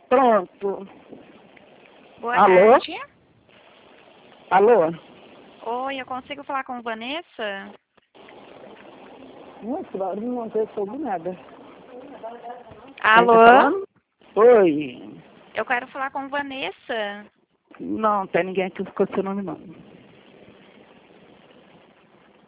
Pronto. Boa Alô? tarde. Alô? Oi, eu consigo falar com Vanessa? Nossa, barulho não tem sobre nada. Alô? Quem tá falando? Oi. Eu quero falar com Vanessa. Não, tem ninguém aqui com seu nome não.